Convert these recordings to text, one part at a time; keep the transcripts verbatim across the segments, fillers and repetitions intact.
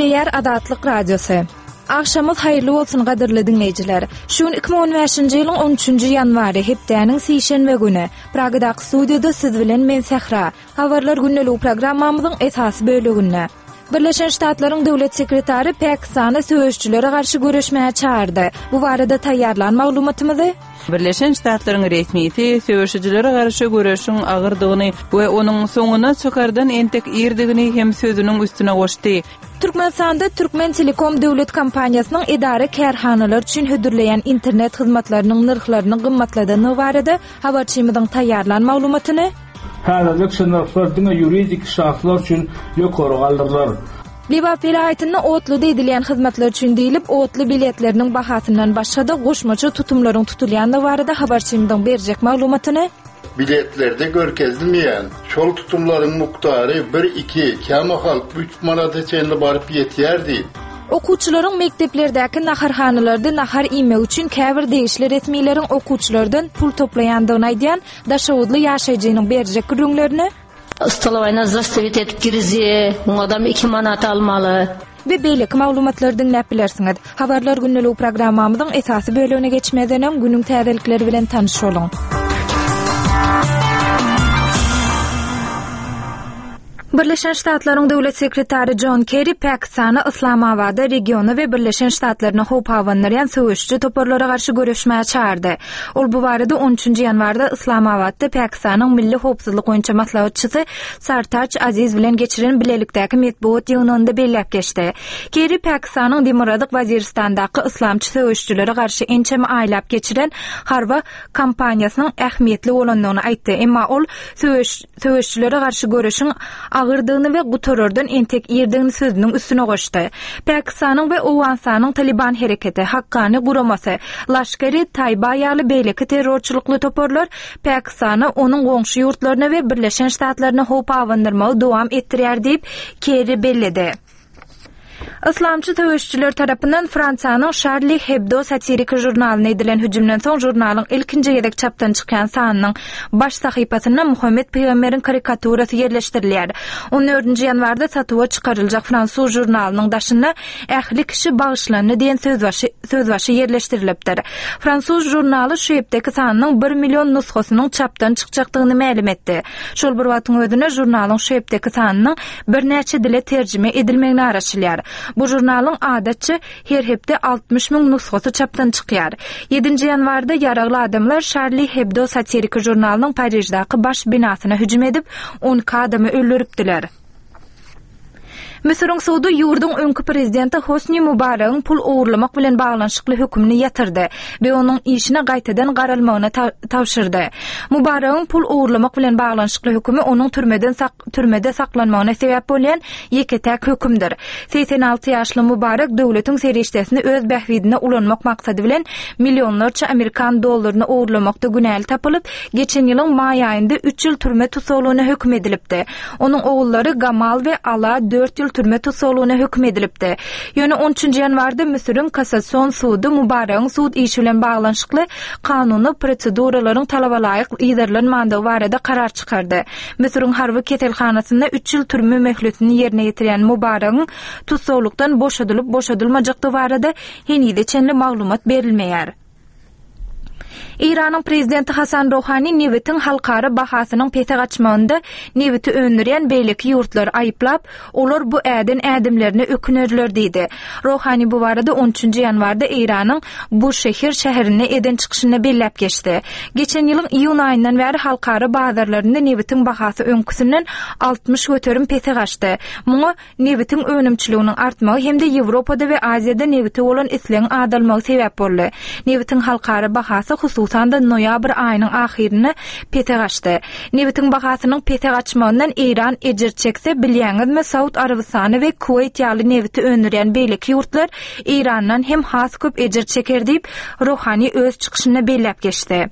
Nükleer Adatlyk Radiosu. Akşamız hayırlı olsun gaderli dinleyiciler. Şun iki bin on beşinji ýylyň on üçünji ýanwary hepdäniň sişenbe güni Pragada studiyada siz bilen men Sehra. Habarlar günnelik programmamyzyň esasy bölügünde. Birleşen Ştatlaryň döwlet sekretary Pakistana söýüşçülere garşy görüşmäge çağırdy. Bu barada taýýarlan maglumatymyzy Birleşen Ştatlaryň resmiýeti söýüşçülere garşy görüşiň agyrdygyny we onuň soňuna çykardan entek ýerdigini hem sözüniň üstüne goşdy. Türkmenistanda Türkmen Telekom döwlet kompaniýasynyň idare kärhanalar üçin hödürleýän internet hyzmatlarynyň narhlaryny gymmatladygyny barada habarçymyzyň taýýarlan maglumatyny Häzirlik sınırflardyň ýuridik şahslar üçin ýokary galdyrlar. Liba vilayatyny otlu diýilen hyzmatlar üçin diýilip, otlu biletleriniň bahasyndan başga-da goşmaça tutumlaryň tutulýandy barada habarçymyzyň berjek maglumatyny biletlerde görkezilmeyen şol tutumların muktary bir iki käme üç manata çenli barıp ýetýärdi. Okuwçylaryň mekteplerdäki naharhanalarda nahar ime üçin käbir degişli resmiýleriň okuwçylardan pul toplaýandygyny aýdýan daşawudly ýaşaýjynyň berjek gürüňlerini Stolowyna zastavit etip girzi, bu adam iki manat almaly. Ve beýleki maglumatlar dinläp bilersiňiz. Habarlar günnelik programmamyzyň esasy bölügüne geçmeden öň günüň täzelikleri bilen tanyş bolun. Birleşen Ştatlaryň döwlet sekretary John Kerry Pakistany Islamabada regiony we Birleşen Ştatlaryny hop hawanlaryan söýüşçü toparlara garşy görüşmäge çağırdy. Ol bu barada on üçünji ýanwarda Islamabadda Pakistanyň milli hopsuzlyk boýunça maslahatçysy Sartaj Aziz bilen geçiren bilelikdäki medbuat ýygnynda belläp geçdi. Kerry Pakistanyň Demokratik Waziristandaky islamçy söýüşçülere garşy ençeme aýlap geçiren harba kampaniýasynyň ähmiýetli bolandygyny aýtdy. Emma ol söýüşçülere garşy görüşiň agyrdygyny we gutorordan entek ýerdigini sözüniň üstüne goşdy. Pakistanyň we Awganistanyň Taliban hereketi Haqqani guramasy Laşkeri Tayba ýaly beýleki terrorçylykly toporlar Pakistany onuň goňşy ýurtlaryna we Birleşen Ştatlaryna hop awandyrmagy dowam etdirýär diýip Kerry bellidi. Islamçy söýüşçüler tarapyndan Fransiýanyň Charlie Hebdo satirik jurnalyna edilen hüjümden soň jurnalyň ilkinji ýerek çapdan çykan sanynyň baş sahypasyna Muhammed Peýgamberiň karikaturasy ýerleşdirilýär. on dördünji ýanwarda satywa çykaryljak Fransuz jurnalynyň daşyna ähli kişi bagyşlanyny diýen söz başy söz başy ýerleşdirilipdir. Fransuz jurnaly şu ýepdeki sanynyň bir million nusxasynyň çapdan çykjakdygyny ma'lum etdi. Şol bir wagtyň özüne jurnalyň şu ýepdeki sanynyň bir näçe dile terjime edilmegini araşdyrýar. Bu jurnalyň adatçy her hepde altmış ming nusxasy çapdan çykýar. ýedinji ýanwarda ýaragly adamlar Charlie Hebdo satirik jurnalynyň Parijdaky baş binasyna hüjüm edip on adamy öldüripdiler. Misirň suwdy ýurdun öňkü prezidenti Hosni Mubarakyň pul owurlamak bilen baglanşykly hökmüni ýatyrdy we onuň işine gaýtadan garalmagyna tawşyrdy. Mubarakyň pul owurlamak bilen baglanşykly hökmi onuň türmeden sak türmede saklanmagyna sebäp bolan ýeketäk hökümdir. seksen alty ýaşly Mubarak döwletiň serişdesini öz bähwidine ulanmak maksady bilen millionlarça Amerikan dollaryny owurlamakda günäli tapylyp, geçen ýylyň maý aýynda üç ýyl türme tutsagyna hökm edilipdi. Onuň ogullary Gamal we Ala dört ýyl türme tutsagyna hökm edilipdi. Ýöne on üçünji ýanwarda Misiriň Kassasiýon sudy Mubarakyň sud işi bilen baglanşykly kanuny proseduralaryň talaba laýyk ýerlenmändiги barada karar çykardy. Misiriň harby keselhanasyna üç ýyl türme möhletini ýerine ýetirýän Mubarakyň tutsagylykdan boşadylyp boşadylmajakdy barada henüde çenli maglumat berilmeýär. İran'ın prezidenti Hasan Rouhani Newitiň halkara bahasynyň pete gaçmagynda Newiti öndürýän beýleki ýurtlar aýyplap, olar bu äden ädimlerini ökünürler diýdi. Rouhani bu barada on üçünji ýanwarda İran'yň bu şehir şäherini eden çykyşyna bellep geçdi. Geçen ýylyň iýun aýyndan bäri halkara bazarlarynda Newitiň bahasy öňküsinden altmış göterim pete gaçdy. Muňa Newitiň önümçiliginiň artmagy hem de Ýewropada we Aziýada Newiti bolan isleň adalmagy sebäp boldy. Newitiň halkara bahasy hususan da noýabr aýynyň ahirine pete gaçdy. Newitiň bahasynyň pete gaçmagyndan İran ejir çekse bilýäňizmi, Saud Arabistany we Kuwait ýaly Newiti öndürýän beýleki ýurtlar İrandan hem has köp ejir çeker diýip Rouhani öz çykyşyna bellep geçdi.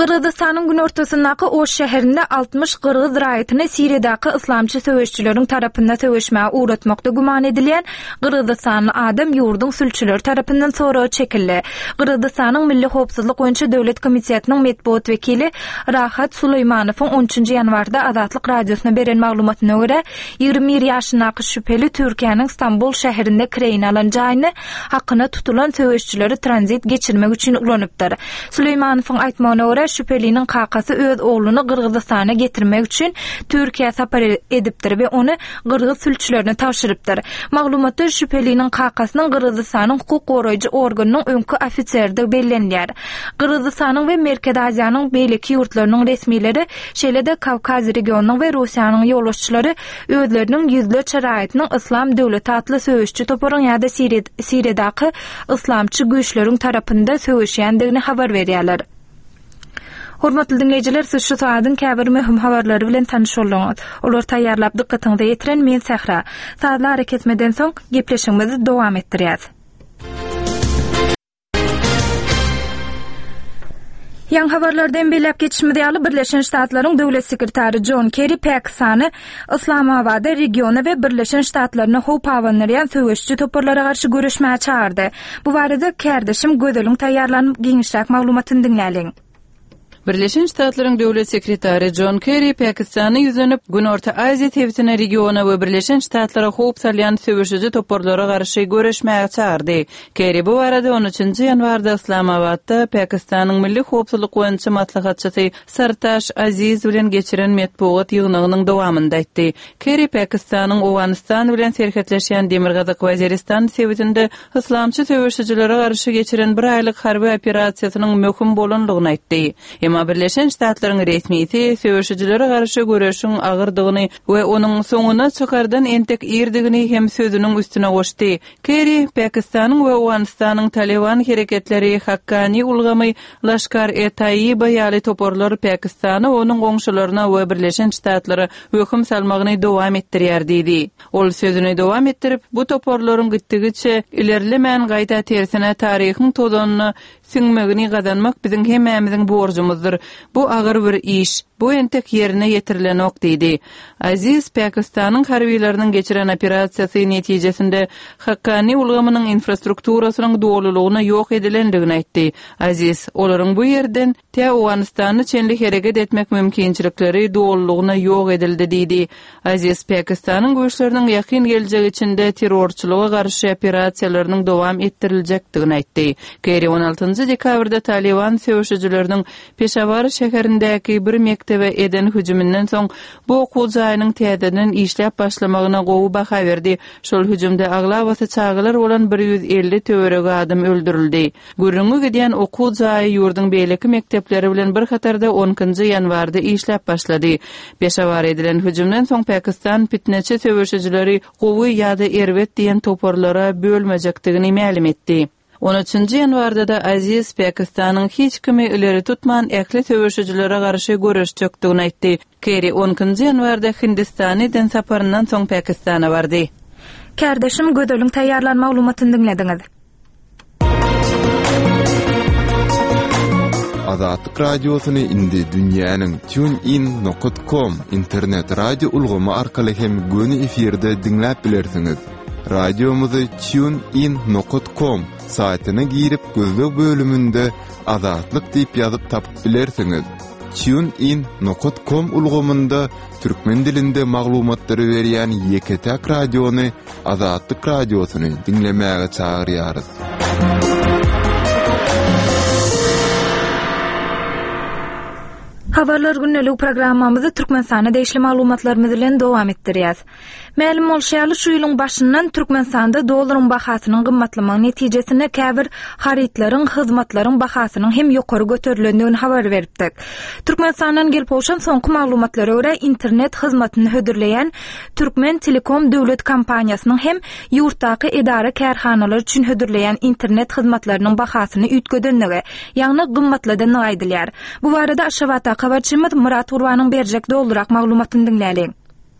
Qırgızstanyň günortasyndaky Oş şäherinde altmış Qırgız raýatyny Siriýadaky islamçy söwüşçüleriň tarapyndan söwüşmäge uğratmakda guman edilen Qırgızstanyň adam ýurdun sülçüleri tarapyndan soragy çekildi. Qırgızstanyň Milli Howpsuzlyk boýunça döwlet komissiyasiniň medeniýet wekili Rahat Suleýmanowyň on üçünji ýanwarda Azatlyk radiosyna beren maglumatyna görä, ýygrimi bir ýaşyndaky şüpheli Türkiýanyň Istanbul şäherinde kireýin alan jaýyny hakyna tutulan söwüşçüleri tranzit geçirmek üçin ulanypdyr. Suleýmanowyň aýtmagyna görä, şüphelinin kakası öz oğlunu Qırgızstana getirmek üçün Türkiye sapar edipdir ve onu Qırgız sülçülerine tavşırıpdır. Maglumatda şüphelinin kakasının Qırgızstanın hukuk goraýjy organının öňkü ofiseri bellenýär. Qırgızstanın ve Merkez Aziýanyň beýleki ýurtlarynyň resmileri şeýle-de Kavkaz regionunyň ve Russiýanyň ýoluşçylary özleriniň ýüzle şaraýatynyň Islam döwleti atly söwüşçü toparyň ýa-da Siriýadaky islamçy güýçleriň tarapynda söwüşýändigini habar berýärler. Hormatly dinleyijiler, siz şu saatyň käbir möhüm habarlary bilen tanyş bolýaňyz. Olar taýýarlap dikkatiňizi ýetiren men Sahra. Saatlar hareketmeden soň gepleşigimizi dowam etdirýäs. Ýan habarlardan belläp geçişmede ýaly Birleşen Ştatlaryň döwlet sekretary John Kerry Pakistany Islamabada regiona we Birleşen Ştatlaryny howp awanlaryan söwüşçü toparlara garşy görüşmäge çağırdy. Bu barada kardeşim Gödeliň taýýarlanyp giňişräk maglumatyny dinläliň. Birleşen Ştatlaryň döwlet sekretary John Kerry Pakistany ýüzenip Günorta Aziýa tebitine regiona we Birleşen Ştatlara howp salýan söwüşçü toparlara garşy görüşmäge çağırdy. Kerry bu arada on üçünji ýanwarda Islamabadda Pakistanyň milli howpsuzlyk boýunça maslahatçysy Sartash Aziz bilen geçiren medeniýet ýygnynyň dowamynda aýtdy. Kerry Pakistanyň Owganistan bilen serhetleşýän Demirgazyk Waziristan tebitinde islamçy söwüşçülere garşy geçiren bir aýlyk harby operasiýasynyň möhüm bolanlygyny aýtdy. Emma Birleşen Ştatlaryň resmiýeti söwüşçülere garşy görüşiň agyrdygyny we onuň soňuna çykardan entek ýerdigini hem sözüniň üstüne goşdy. Kerry Pakistanyň we Owganistanyň Taliban hereketleri Haqqani ulgamy Lashkar-e-Tayyiba ýaly toporlar Pakistany onuň goňşularyna we Birleşen Ştatlary höküm salmagyny dowam etdirýär diýdi. Ol sözüni dowam etdirip, bu toporlaryň gitdigiçe ilerlemän gaýta tersine taryhyň tozanyny süňmegini gazanmak bizim hemmämiziň borjumuzdur. Bu agyr bir iş. Bu entek ýerine ýetirilenok diýdi. Aziz Pakistanyň harbiýleriniň geçiren operasiýasy netijesinde Haqqani ulgamynyň infrastrukturasynyň dowlulygyna ýok edilendigini aýtdy. Aziz olaryň bu ýerden te Owganistany çenli hereket etmek mümkinçilikleri dowlulygyna ýok edildi diýdi. Aziz Pakistanyň güýçleriniň ýakyn geljegi içinde terrorçylyga garşy operasiýalarynyň dowam etdiriljakdygyny aýtdy. Kerry on altynjy dekabrda Taliban söwüşçüleriniň Peşawar şäherindäki bir mektebe eden hüjümünden soň bu okuw jaýynyň täzeden işläp başlamagyna gowy baha berdi. Şol hüjümde aglabasy çağılar bolan bir ýüz elli töwereg adam öldürildi. Gürrüňe giden okuw jaýy ýurdun beýleki mektepleri bilen bir hatarda on üçünji ýanwarda işläp başlady. Peşawar edilen hüjümden soň Pakistan fitneçi söwüşçüleri gowy ýa-da erbet diýen toporlara bölmejekdigini ma'lum etdi. on üçünji ýanwarda da Aziz Pakistanyň hiç kimi ileri tutman äkli söwüşçülere garşy görüşjekdigini aýtdy. Kerry on üçünji ýanwarda Hindistanyň saparyndan soň Pakistana bardy. Kardeşim Gödeliň taýýarlan maglumatyny dinlediňiz. Azatlyk radiosyny indi dünýäniň TuneIn nokta com internet radio ulgamy arkaly hem göni efirde dinläp bilersiňiz. Radiomuzy TuneIn nokta com saýtyna girip gözlük bölümünde Azatlyk diýip ýazyp tapyp bilersiňiz. TuneIn nokta com ulgamynda türkmen dilinde maglumatlary berýän ýeketäk radiony Azatlyk radiosyny dinlemäge çagyrýarys. Habarlar günnelik programmamyzy Türkmenistana deýişli maglumatlarymyz bilen dowam etdirýäs. Ma'lum bolşaly şu ýylyň başyndan Türkmenistanda dollaryň bahasynyň gymmatlamagy netijesinde käbir haritlaryň, hyzmatlaryň bahasynyň hem ýokary göterilendigini habar beripdik. Türkmenistanyň gelip bolşan soňky maglumatlara görä internet hyzmatyny hödürleýän Türkmen Telekom döwlet kompaniýasynyň hem ýurtdaky edara kärhanalar üçin hödürleýän internet hyzmatlarynyň bahasyny ütgödendigi, ýagny gymmatladygyny aýdylýar. Bu barada Aşgabatda habarçymyz Murat Urwanyň berjek doldurak maglumatyny dinläliň.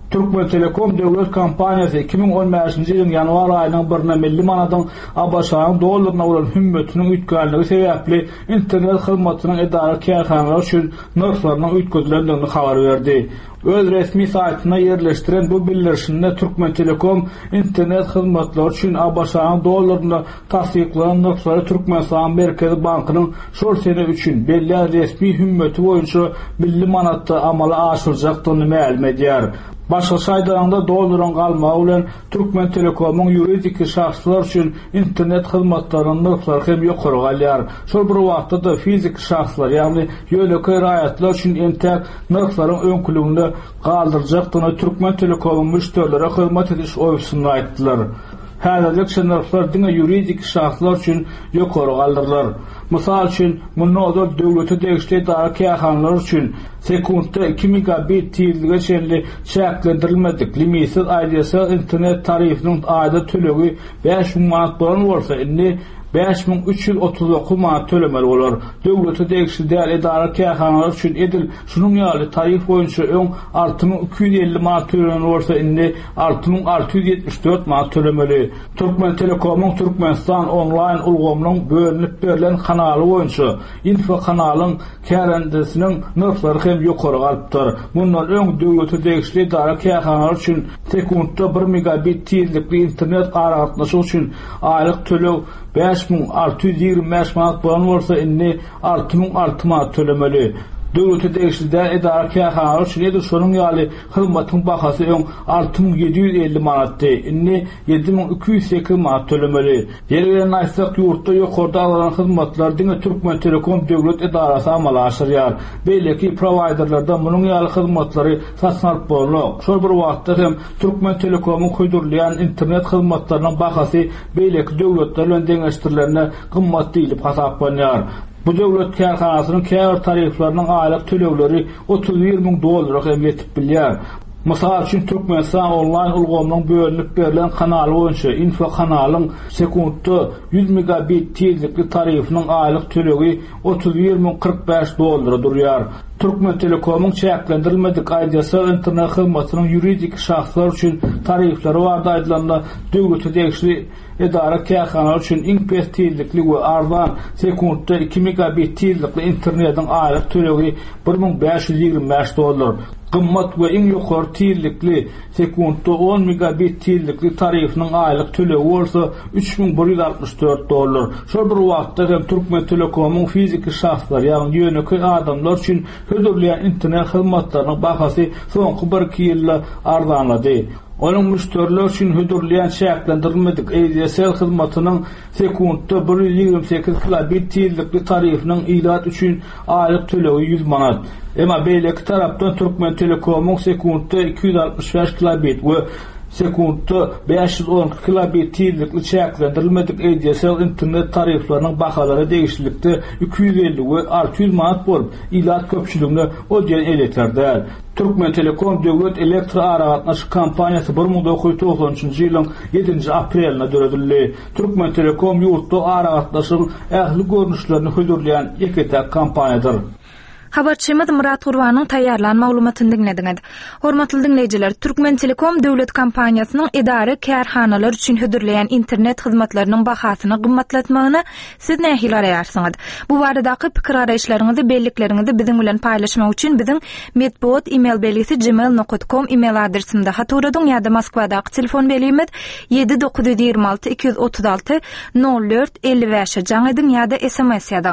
Türkmen Telekom döwlet kompaniyasy iki bin on beşinji ýylyň ýanwar aýynyň birinde milli manadyň abaşaň dollaryna bolan hümmetiniň üýtgänligi sebäpli internet hyzmatynyň edara käýhanlary üçin narhlaryň üýtgüzülendigini habar berdi. Öz resmi saytyna yerleştiren bu bildirişinde Türkmen Telekom internet hyzmatlary üçin abaşaň dollaryna tasdiklanan narhlary Türkmenistan Merkezi Bankynyň şol sene üçin belli resmi hümmeti boýunça milli manatda amala aşyrjakdygyny ma'lum edýär. Başga şaýdaranda dollaryň galmagy bilen Türkmen Telekomyň ýuridik şahslar üçin internet hyzmatlarynyň narhlary hem ýokary galýar. Şol bir wagtda fizik şahslar, ýagny ýöneköy raýatlar üçin entek narhlaryň öňkülügini galdyrjakdygyny Türkmen Telekomyň müşterilerine hyzmat ediş oýsunda aýtdylar. Häzirlik şertler diňe ýuridik şahslar üçin ýokary galdyrlar. Mysal üçin, munozor döwlete degişli edara käýhanlary üçin sekundda iki megabit tezlige çenli şäklendirilmedik limitsiz aýdýasy internet tarifiniň aýda tölegi beş bin manat bolan bolsa, indi beş bin üç yüz otuz dokuz manat tölemeli bolar. Döwlete degişli däl edara käýhanlary üçin edil şunun ýaly tarif boýunça öň altı bin iki yüz elli manat tölemeli bolsa, indi altı bin altı yüz ýetmiş dört manat tölemeli. Türkmen Telekomyň Türkmenistan online ulgamynyň bölünip berilen kanaly boýunça info kanalyň kärendesiniň narhlary hem ýokary galypdyr. Bundan öň döwlete degişli edara käýhanlary üçin sekundda bir megabit tezlikli internet aragatnaşy üçin aýlyk tölew beş bin altı yüz ýygrimi beş manat bolan bolsa, indi altı bin altı manat tölemeli. Döwlete degişli edara käýhanlary üçin edir şonuň ýaly hyzmatyň bahasy öň altı bin yedi yüz elli manatdy, indi yedi bin iki yüz sekiz manat tölemeli. Ýerden aýsak ýurtda ýokarda alan hyzmatlar diňe Türkmen Telekom döwlet edarasy amala aşyrýar. Beýleki providerlerden munyň ýaly hyzmatlary satyn alyp bolanok. Şol bir wagtda hem Türkmen Telekomyň koýdurlayan internet hyzmatlarynyň bahasy beýleki döwletler bilen deňeşdirilerine gymmat diýilip hasaplanýar. Bu döwlet käýhanasynyň käýür tariflarynyň aýlyk төлewleri otuz bir min dollara hem ýetip bilýär. Mysal üçin Türkmenistan online ulgamynyň bölünip berilen kanaly boýunça info kanalyň sekundda yüz megabit tezlikli tarifiniň aýlyk tölegi otuz bir min kırk beş dollara durýar. Türkmen Telekomyň çäklendirilmedik aýdýasy internet hyzmatynyň ýuridik şahslar üçin tarifleri barada aýdylanlar döwlete degişli edara käýhanlary üçin iň pes tezlikli we arzan sekundda iki megabit tezlikli internetiň aýlyk tölegi bir bin beş yüz ýygrimi beş dollar. Gymmat we iň ýokary tezlikli sekundda on megabit tezlikli tarifiniň aýlyk tölegi bolsa üç bin bir yüz altmış dört dollar. Şol bir wagtda hem Türkmen Telekomyň fiziki şahslar, ýagny ýöneköy adamlar üçin hödürleýän internet hyzmatlarynyň bahasy soňky bir iki ýylda arzanlady. Onun müşteriler üçin hödürleýän şäklendirilmedik A D S L hyzmatynyň sekundda bir yüz ýygrimi sekiz kilobit tezlikli tarifiniň ilat üçin aýlyk tölegi yüz manat. Emma beýleki tarapdan Türkmen Telekomyň sekundda iki yüz altmış beş kilobit we sekundda beş yüz on kilobit tezlikli şäklendirilmedik A D S L internet tariflarynyň bahalary degişlikde iki yüz elli we altı yüz manat bolup, ilat köpçüligine o diýen elektrdäl. Türkmen Telekom döwlet elektr aragatnaşy kampaniýasy bir min dokuz yüz doksanjy ýylyň yedinji aprelinde döredildi. Türkmen Telekom ýurtda aragatnaşyň ähli görnüşlerini hödürleýän ýeketek kampaniýadyr. Habarçymyz Murat Gurwanyň taýýarlan maglumatyny dinlediňiz. Hormatly dinleýijiler, Türkmen Telekom döwlet kompaniýasynyň edara käýhanalary üçin hödürleýän internet hyzmatlarynyň bahasyny gymmatlatmagyny siz nähili araýarsyňyz? Bu baradaky pikir araýşlaryňyzy, bellikleriniňizi biziň bilen paýlaşmak üçin biziň medbot email belgisi gmail nokta com email adresimde haturadyň ýa-da Moskwadaky telefon belgimiz yedi dokuz yüz ýygrimi alty iki yüz otuz alty nol dört elli beş jaň ediň ýa-da S M S ýazyň.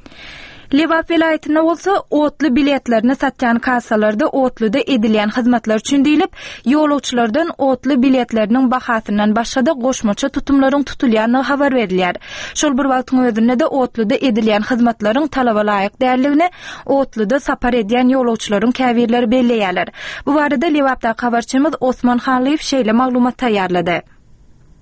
Lewap vilayetinde bolsa otlu biletlerini satýan kassalarda otluda edilýän hyzmatlar üçin diýilip, ýolagçylardan otlu biletleriniň bahasyndan başga-da goşmaça tutumlaryň tutulýanyny habar berilýär. Şol bir wagtyň özünde de otluda edilýän hyzmatlaryň talaba laýyk därligini otluda sapar edýän ýolagçylaryň käbirleri belleýärler. Bu barada Lewapda habarçymyz Osman Hanlyýew şeýle maglumat taýýarlady.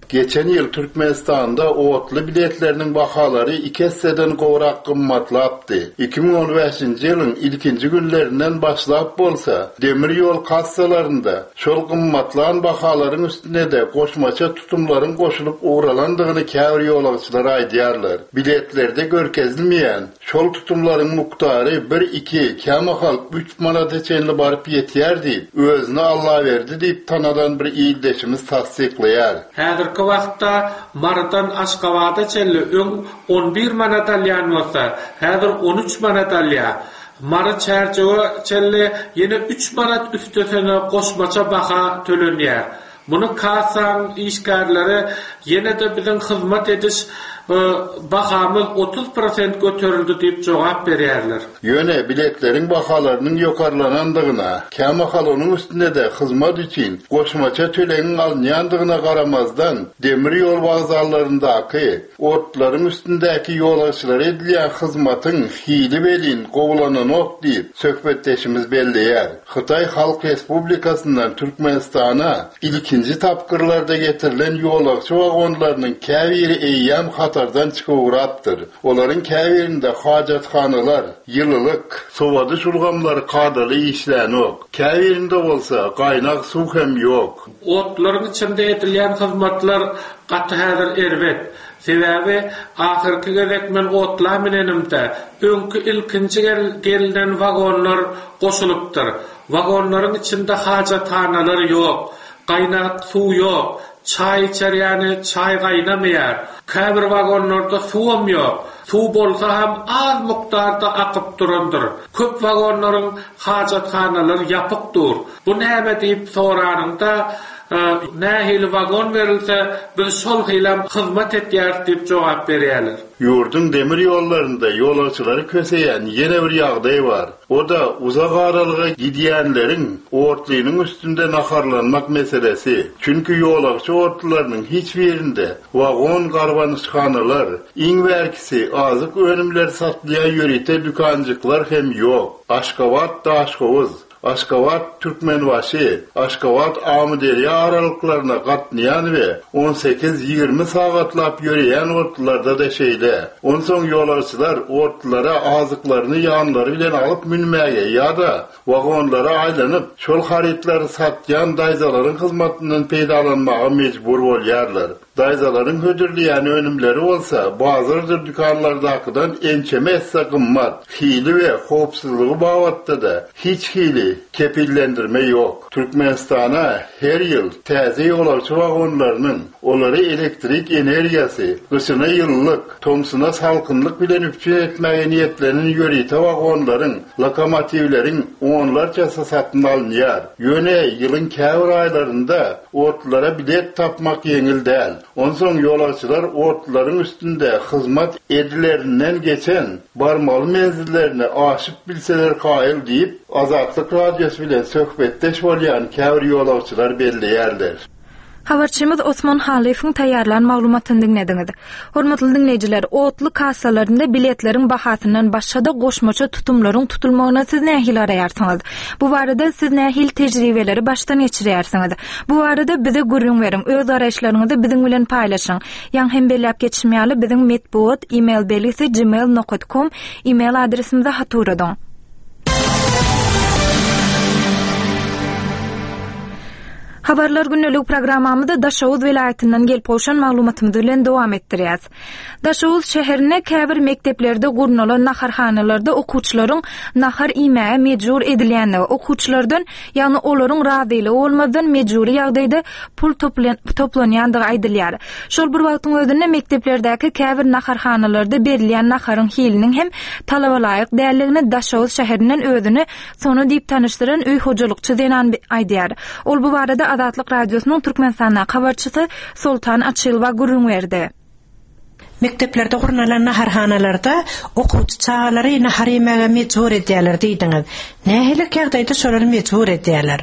Geçen yıl Türkmenistan'da otlu biletlerinin bahaları iki hisseden gowrak kımmatlapdy. iki bin on beşinji ýylyň ilkinji günlerinden başlap bolsa, demir ýol kassalarında şol kımmatlan bahalaryň üstüne de goşmaça tutumlaryň goşulyp uğralandygyny käbir ýolagçylar aýdýarlar. Biletlerde görkezilmeýän şol tutumlaryň muktary bir iki käme halk üç manata çenli baryp ýetýär diýip, özüne Allah berdi diýip tanadan bir iýildeşimiz tasdikleýär. Häzirki wagtda Mardan Aşgabatda çenli öň on bir manat alýan bolsa, häzir on üç manat alýar. Mara çärçewe çenli ýene üç manat üstesine goşmaça baha tölenýär. Bunu kasan işgärleri ýene de biziň hyzmat ediş bahamyz otuz prosent göterildi diýip jogap berýärler. Ýöne biletleriň bahalarynyň ýokarlanandygyna, käme halonyň üstünde de hyzmat üçin goşmaça tölegiň alınýandygyna garamazdan demir ýol wagzallaryndaky otlaryň üstündäki ýolagçylar edilýän hyzmatyň hili belin gowulanok diýip söhbetdeşimiz belleýär. Hytaý Halk Respublikasyndan Türkmenistana ilkinji tapkyrlarda getirilen ýolagçy wagonlarynyň käbiri eýýäm Katardan çıkıvratdır. Olaryň käbirinde hajathanalar, ýylylyk, sowady şulgamlary kadaly işlänok. Käbirinde bolsa gaýnak suw hem ýok. Otlaryň içinde edilýän hyzmatlar gaty häzir erbet. Sebäbi ahyrky gerek men otla menenimde öňkü ilkinji gelden wagonlar goşulypdyr. Wagonlaryň içinde hajathanalar ýok, gaýnak suw ýok. Çay içerýäni çay gaýnamaýar. Käbir wagonlarda suwam ýok. Suw bolsa ham az mukdarda akyp durandyr. Köp wagonlaryň hajathanalar ýapykdyr. Bu näme diýip soranyňda nähil wagon berilse biz şol hylam hyzmat etýär diýip jogap berýärler. Ýurdun demir ýollarynda ýolagçylary köseýän ýene bir ýagdaý bar. O da uzak aralyga gidýänleriň ortlynyň üstünde naharlanmak meselesi. Çünki ýolagçy ortlarynyň hiç birinde wagon garwanyşkanalar, iň bärkisi azyk önümler satlaýan ýörite dükanjyklar hem ýok. Aşgabat da Aşgowuz, Aşgabat Türkmenbaşy, Aşgabat Amuderiýa aralyklaryna gatnaýan we on sekiz ýygrimi sagatlap ýöreýän ortlarda da şeýle. Onsoň ýolagçylar ortlara azyklaryny ýanlary bilen alyp münmäge ýa-da wagonlara aýlanyp şol haritleri satýan daýzalaryň hyzmatyndan peýdalanmaga mejbur bolýarlar. Daýzalaryň hödürleýän önümleri bolsa, bazardyr dükanlardakydan ençemesse gymmat. Hili we howpsuzlygy babatda da hiç hili kepillendirme ýok. Türkmenistana her ýyl täze ýolagçy wagonlarynyň olary elektrik energiýasy, gyşyna ýyllyk, tomsuna salkynlyk bilen üpçü etmäge niýetlenen ýörite wagonlaryň, lokomotivleriň onlarçasy satyn alınýar. Ýöne ýylyň käbir aýlarynda otlara bilet tapmak ýeňil däl. Onsoň ýolagçylar otlaryň üstünde hyzmat edilerinden geçen barmaly menzillerine aşyp bilseler kaýyl diýip Azatlyk radiosu bilen söhbetdeş bolýan käbir ýolagçylar belleýärler. Habarçymyz Osman Halifiň taýýarlan maglumatyny dinlediňiz. Hormatly dinleýijiler, otly kassalarynda biletleriň bahasyndan başga-da goşmaça tutumlaryň tutulmagyna siz nähil araýarsyňyz? Bu barada siz nähil tejribeleri başdan geçirýärsiňiz? Bu barada bize gurrun beriň, öz araýşlaryňyzy biziň bilen paýlaşyň. Ýa hem belläp geçmeýärli biziň metbuat email belgisi gmail nokta com email adresimize haturadyň. Habarlar günlük programamyzda Daşowuz vilayetinden gelip oşan maglumatymyzy bilen dowam etdirýäs. Daşowuz şäherine käbir mekteplerde gurnalan naharhanalarda okuwçylaryň nahar imäge mejbur edilýäni, okuwçylardan ýani olaryň razylygy bolmadan mejburi ýagdaýda pul toplanýandygy aýdylýar. Şol bir wagtyň özünde mekteplerdäki käbir naharhanalarda berilýän naharyň hiliniň hem talaba laýyk dälligini Daşowuz şäherinden özüni sonu diýip tanışdyran öý hojalykçy Zenan aýdýar. Ol bu barada Azatlyk radiosynyň Türkmenistana habarçysy Sultan Açylwa gurrun berdi. Mekteplerde gurnalan naharhanalarda okuwçy çağalary nahar ýemege mejbur edýärler diýdiňiz. Nähili ýagdaýda şolary mejbur edýärler?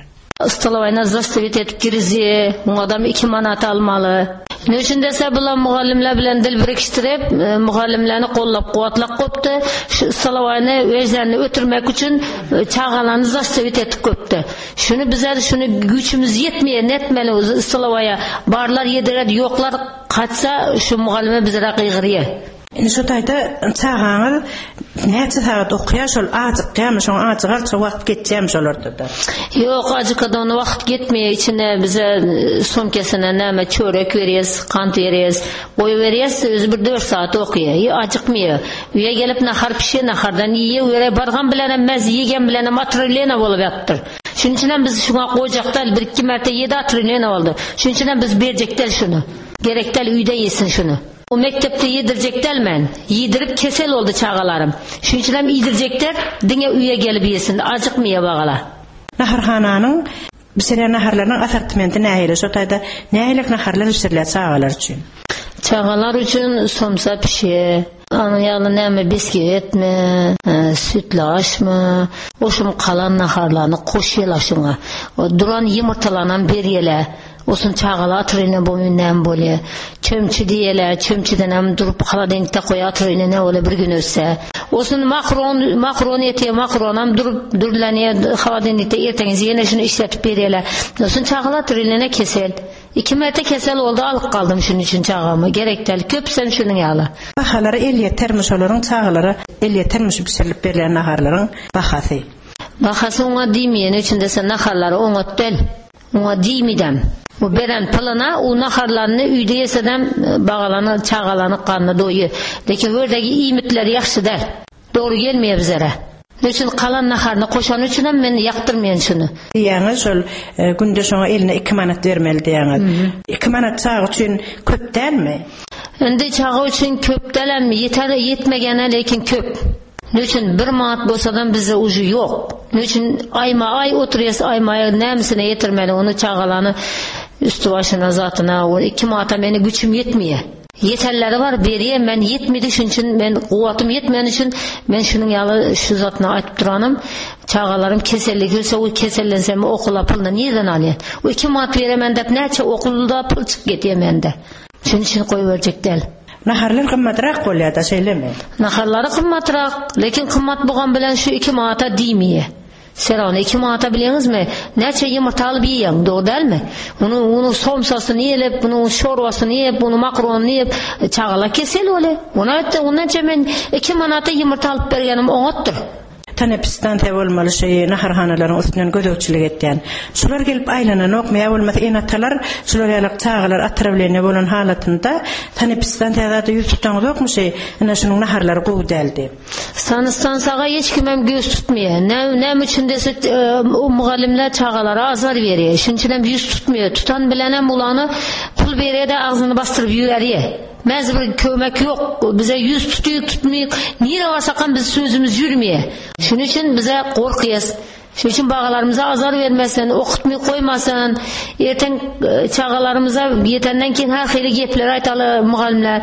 Istalavayna zastavit etip girzi, bu adam iki manat almalı. Ne üçün dese bulan mugallimler bilen dil birikiştirip, mugallimlerini kollap, kuvatlap koptu. Şu istalavayna özlerini ötürmek için çağalarını zastavit etip koptu. Şunu bize, şunu güçümüz yetmeye, netmeli istalavaya barlar yedirer, yoklar kaçsa şu mugallime bize kıygırıyor. Şu tayda çağağınız neçe saat okuya şol azık diýär, şoň azıgarça wagt geçýär şol ortada. Yok, azıkda onu wagt gitmeye içine bize somkesine näme çörek berýäs, kant berýäs, goý berýäs, özü bir dört saat okuýar. Ýa acıkmıyor. Üye gelip nahar pişe, nahardan ýiýe, öre bargan bilen emez, ýegen bilen materialena bolup ýatdyr. Şunun üçin biz şuňa gojakdal bir iki märte ýedi materialena boldy. Şunun üçin biz berjekdel şunu. Gerekdel üýde ýesin şunu. O mektepte yedirjekler men, yedirip kesel oldu çağalarım. Şunun için hem yedirjekler, dine üye gelip yesin, acıkmaya bağala. Naharhananın, bizler naharlarının asartmenti nähili, şu tayda nähilik naharlar üstürler çağalar üçün? Çağalar üçün somsa pişe, anın yağlı näme biskit mi, sütlü aş mı, oşum kalan naharlarını koş yel aşına, duran yumurtalanan bir yele, Osun çağala atırına bu münden böyle çömçü diyeler, çömçüden hem durup haladenkte koya atırına ne öyle bir gün ötse. Osun makron, makron etiye makron hem durup durulaniye haladenkte erteniz yine şunu işletip veriyorlar. Osun çağala atırına kesel. İki merte kesel oldu, alıp kaldım şunun için çağamı. Gerektel, köpsen şunun yağla. Bahaları el yetermiş olurun çağaları, el yetermiş pişirilip verilen naharların bahası. Bahası ona demeyen için desen naharları ona del. Ona demeyden. Bu beren pılına o naharlarını üyde yesedem bağalanı, çağalanı kanlı doyu. Lekin ördeki imitleri yakşı der. Doğru gelmeye bizlere. Üçün kalan naharını koşan üçün hem ben yaktırmayan şunu. Diyeniz şol günde sonra eline iki manat vermeli diyeniz. İki manat çağı için köp der mi? Önde çağı için köp delen mi? Yeter, yetmegene lekin köp. Nüçin bir manat bolsadan bize ucu yok. Nüçin ayma ay oturuyas aymaya nämisine yetirmeli onu çağalanı üstü başına zatına o iki manata meni güçüm yetmiyor. Yeterleri var beriye ben yetmedi şunun için ben kuvvatım yetmeyen için ben şunun yalı şu zatına aytıp duranım. Çağalarım keselli gülse o kesellensem okula pılını neden alıyor? O iki manat veremem de neçe okulda pıl çık getiyemem de. Şunun için koyuverecek del. Naharlar kımmatırak kolya da söyleme. Naharları kımmatırak. Lekin kımmat buğan bilen şu iki manata diymiye. Serane iki manata biliyorsunuz mu? Neçe yumurtalı bir yiyen, doğru değil mi? Onu, onu somsasını yiyip, bunu şorvasını yiyip, bunu makronunu yiyip, çağala kesel öyle. Ona ondan ben iki manata yumurta alıp bergenim oğuttur. Tanepistan tev olmalı şeyi naharhanaların üstünden gödökçülük etdiyen. Şular gelip aylanan okmaya olmasa enatalar, şular yalak çağalar atırabiliğine bolan halatında tanepistan tevada yüz tutanız yok mu şey? Ana şunun naharları qoğu deldi. Sanıstan sağa hiç kimem göz tutmuyor. Ne, ne için dese o mugallimler çağalara azar veriyor. Şunun için yüz tutmuyor. Tutan bilenem ulanı pul veriyor da ağzını bastırıp yürüyor. Mezbir kömek yok. Bize yüz tutuyor, tutmuyor. Niye varsakan biz sözümüz yürümüyor. Şunun için bize korkuyuz. Şunun için bağalarımıza azar vermesen, okutmuyor koymasan, erten çağalarımıza yetenden keyin her xeyli gepler aytalı mugallimler.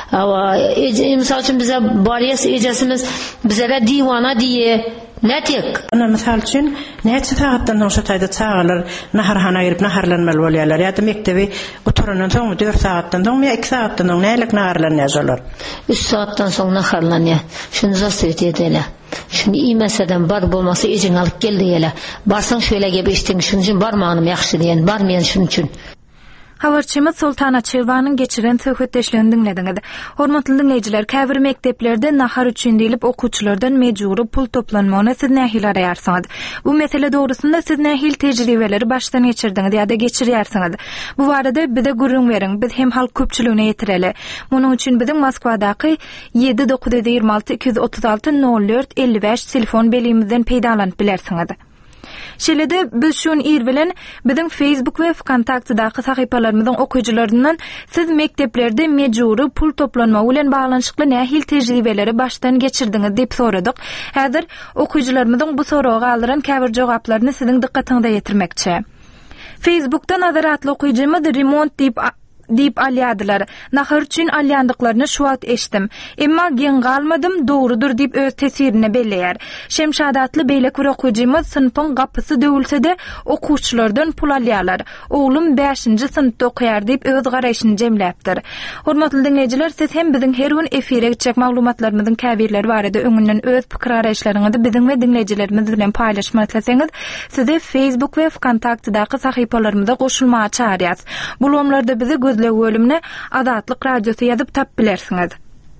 Misal için bize bariyes ecesimiz bize divana diye. Ne tek? Ana misal için neçe saatdan şu tayda çağalar naharhana girip naharlanmalı bolýarlar. Ýa-da mektebi oturandan soň dört saatdan soň ýa iki saatdan soň nälik naharlanýar? üç saatdan soň naharlanýar. Şunu zasvet edeler. Şunu iýmeseden bar bolmasa ejiň alyp gel diýeler. Barsaň şöyle gep eşdiň, şunun üçin barmagynym ýaxşy diýen, barmaýan şunun üçin. Habarçymyz Sultana Çelwanyň geçiren söhbetdeşlerini dinlediňiz. Hormatly dinleýijiler, käbir mekteplerde nahar üçin diýilip okuwçylardan mejburi pul toplanmagyna siz nähil araýarsyňyz? Bu mesele dogrusunda siz nähil tejribeleri başdan geçirdiňiz ýa-da geçirýärsiňiz? Bu barada bize gurrun beriň, biz hem halk köpçüligine ýetireli. Munyň üçin biziň Moskwadaky yedi dokuz yüz ýygrima alty iki yüz otuz alty nol dört elli beş telefon belimizden peýdalanyp bilersiňiz. Şeýlede biz şunu ir bilen biziň Facebook we Kontaktdaky sahypalarymyzyň okuyjylaryndan siz mekteplerde mejburi pul toplanma bilen baglanyşykly nähil tejribeleri başdan geçirdiňiz diýip soradyk. Häzir okuyjylarymyzyň bu soraga alyran käbir jogaplaryny siziň dikkatiňize ýetirmekçi. Facebookda nazaratly okuyjymyz remont diýip diýip alýadylar. Nahar üçin alýandyklaryny şu wagt eşdim. Emma gen galmadym, dogrudur diýip öz tesirini belleýär. Şemşadatly beýle köre okujymyz sınıfyň gapysy döwülse-de okuwçylardan pul alýarlar. Oglum beşinji sınıfda okuýar diýip öz garaşyny jemläpdir. Hormatly dinleýijiler, siz hem biziň her gün efire geçjek maglumatlarymyzyň käbirleri barada öňünden öz pikir araýşlaryňyzy biziň we dinleýijilerimiz bilen paýlaşmak isteseňiz, sizi Facebook we Kontaktdaky sahypalarymyza goşulmagy çağırýas. Bulamlarda bizi gözle bölümine Azatlyk Radiosy ýazyp tap bilersiňiz.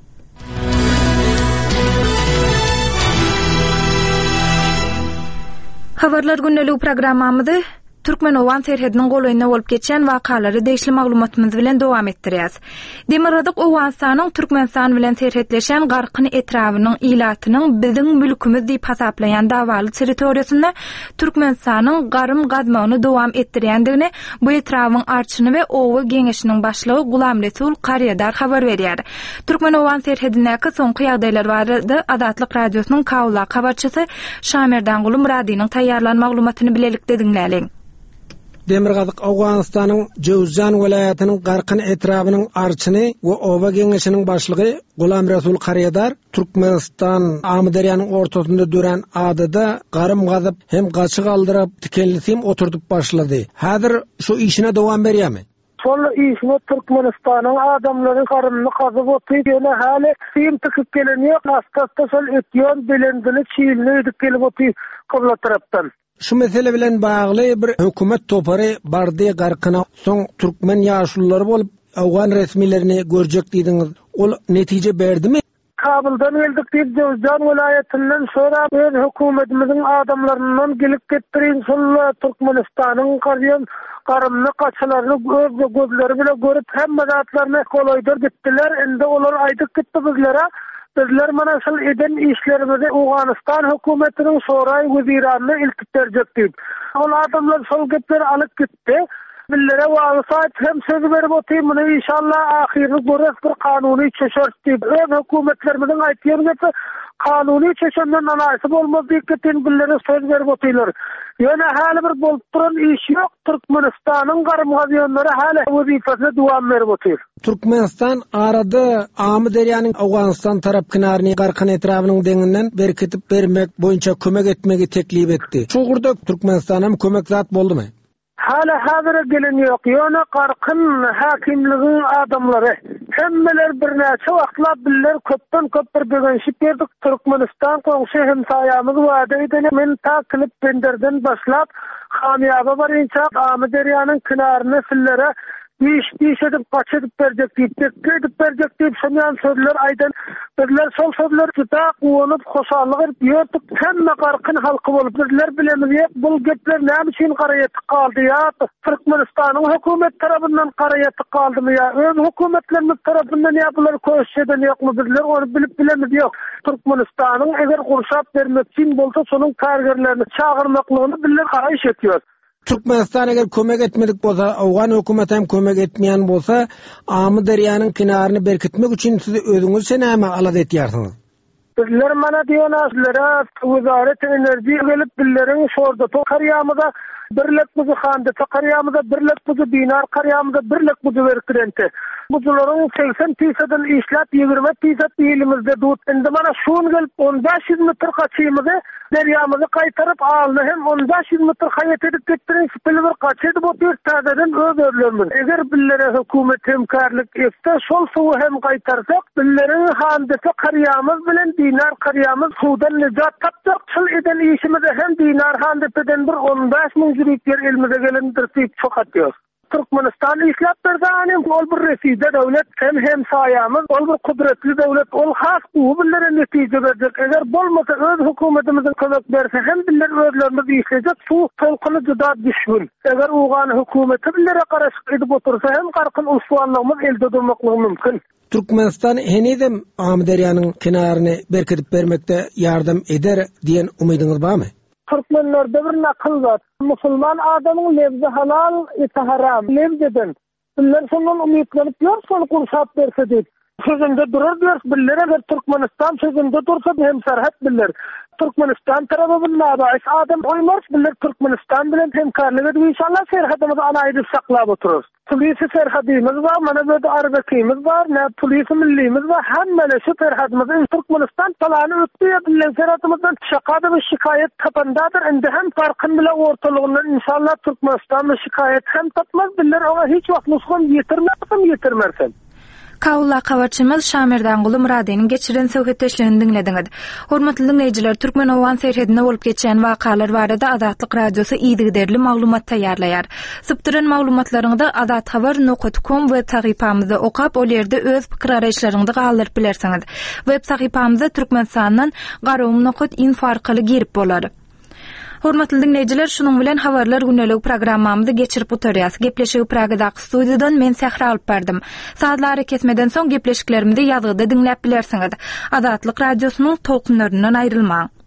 Habarlar günnelik programmamyzy Türkmenowan serhediniň golayna bolup geçen wakalary deýişli maglumatymyz bilen dowam etdirýäs. Demirradyk Owganstanyň Türkmenistan bilen serhetleşen garkyny etrawynyň ilatynyň biziň mülkimiz diýip hasaplayan dawaly territoriýasynda Türkmenistanyň garym gazmagyny dowam etdirýändigini bu etrawyň arçyny we owa geňeşiniň başlygy Gulam Resul Qaryadar habar berýär. Türkmenowan serhedindäki soňky ýagdaýlar barada Azatlyk Radiosynyň Kawla habarçysy Şamerdan Gulum Radiýanyň taýýarlan maglumatyny bilelikde dinläliň. Demirgazyk Awganstanyň Jowzjan welaýatynyň garkyny etrawynyň arçyny we owa geňeşiniň başlygy Gulam Resul Qaryadar Türkmenistan Amderýanyň ortasynda duran adada garym gazyp hem gaçy galdyryp tikenlisem oturdup başlady. Häzir şu işine dowam berýärmi? Şol işine Türkmenistanyň adamlary garymny gazyp otyýar, hali sym tykıp gelen ýok, asta-asta şol ötýän belendini çiğilini edip gelip otyýar kobla tarapdan. Şu mesele bilen bagly bir hökümet topary bardy garkyna soň türkmen ýaşulary bolup Awgan resmilerini görjek diýdiňiz. Ol netije berdimi? Kabuldan geldik diýip Jowzjan welaýatynyň sonra öz hökümetimiziň adamlarynyň gelip getdirin şol Türkmenistanyň garýan garymny gaçylaryny öz gözleri bilen görüp hemme zatlaryny golaýdyr gitdiler. Endi olar aýdyp gitdi bizlere. Bizler mana şol eden işlerimizi Awganistan hökümetiniň soraý weziranyny iltip berjekdik. Ol adamlar şol gepleri alyp gitdi. Billere wagysat hem söz berip otyr, muny inşallah ahirde görek bir kanuny çeşertdi. Öz hökümetlerimiziň aýtýan gepi kanuny çeşenden anasy bolmaz diýip billere söz berip otyrlar. Ýöne hali bir bolup duran iş ýok. Türkmenistanyň garym gazyonlary hali wezifasyna dowam berip otyr. Türkmenistan arada Amderýanyň Awganistan tarap kynaryny garkyny etrawynyň deňinden berkitip bermek boýunça kömek etmegi teklip etdi. Şu gurda Türkmenistana hem kömek zat boldymy? Hala hazıra gelen ýok. Ýöne garkyn hakimligiň adamlary hemmeler bir näçe wagtlar biller köpden köp bir begenşip berdik. Türkmenistan goňşy hemsaýamyz wada edeni men ta klip benderden başlap hamyaba barynça Amderýanyň kynaryny sillere iş iş edip kaçıp berjek diýip, edip berjek diýip şonyan sözler aýdan bizler şol sözler tuta owunup hoşallyk edip ýörtük hemme garkyn halky bolup bizler bilemiz ýok bu gepler näme üçin garaýaty kaldy ýa Türkmenistanyň hökümet tarapyndan garaýaty kaldymy ýa öz hökümetlerimiz tarapyndan ýa bular köşeden ýokmy bizler onu bilip bilemiz ýok. Türkmenistanyň eger gurşap bermek üçin bolsa şonuň kargerlerini çağırmaklygyny bizler garaýş etýär. Türkmenistan eger kömek etmedik bolsa, Awgan hökümeti hem kömek etmeýän bolsa, Amderýanyň kynaryny berkitmek üçin siz özüňiz näme alad etýärsiňiz? Bizler mana diýenler, Wezarət Enerji gelip billeriň şorda tokarýamyda birlik buzu handa tokarýamyda birlik buzu dinar karýamyda birlik buzu berkirenti. Buzularyň seksen fiisidini işläp ýigirme fiisidi elimizde dut. Endi mana şuň gelip on beş yüz metr gaçymyzy deryamyzy gaýtaryp aldy hem on beş yüz metr haýat edip getdirin spili bir gaçydy bu bir täzeden öz örlerimiz. Eger billere hökümet hemkarlyk etse şol suwy hem gaýtarsak billeriň handysy karýamyz bilen dinar karýamyz suwdan nijat tapjak. Şol eden işimize hem dinar handyseden bir on beş min jüritler elimize gelendir diýip çokatýar. Türkmenistan işläp berdi, ol bir reside döwlet hem hem saýamyz, ol bir kudretli döwlet, ol has bu billere netije berjek. Eger bolmasa öz hökümetimiziň kömek berse hem biller özlerimiz işlejek, şu tolkuny juda düşmün. Eger Awgan hökümeti billere garaşyk edip otursa hem garkyn uswanlygymyz elde durmaklygy mümkin. Türkmenistan henidem Amderýanyň kynaryny berkitip bermekde ýardam eder diýen umydyňyz barmy? Türkmenlerde bir nakıl var. Musulman adamın levzi halal, eti haram. Levzeden. Biller sonun umutlanıp yor, sonu kurşap verse deyip. Sözünde durur diyor. Biller eğer Türkmenistan sözünde dursa hem serhat biller. Türkmenistan tarafı bunlar bahis. Adam oymaz biller Türkmenistan bilen hemkarlık edip inşallah serhatımızı ana edip saklap otururuz. polisi serhadimiz var, mana böyle arbekimiz var, ne polisi millimiz var. Hemmele şu serhadımızın Türkmenistan talanı ötüye bilen serhadımızdan şakada bir şikayet tapandadır. Ende hem farkın bile ortalığından inşallah Türkmenistan'da şikayet hem tapmaz. Biller ona hiç vakt nuskan yetirmezsin, yetirmersin. Kawla kawarçymyz Şamerdan Guly Muradynyň geçiren söhbetleşlerini dinlediňiz. Hormatly dinleýijiler, Türkmenowan serhedinde bolup geçen wakalar barada Adatlyk Radiosu ýygyderli maglumat taýýarlaýar. Sypdyran maglumatlaryňyzy adat habar nokta com web sahypamyzda okap, ol ýerde öz pikir araýşlaryňyzy galyryp bilersiňiz. Web sahypamyzda Türkmenistanyň garawum nokta info arkaly girip bolar. Hormatly dinleýijiler, şunuň bilen habarlar günnelik programmamyzy geçirip oturýas. Gepleşigi Pragadaky studiýadan men Sehra alyp berdim. Saatlary kesmeden soň gepleşiklerimizi ýazgyda dinläp bilersiňiz. Adatlyk Radiosynyň tolkunlaryndan aýrylmaň.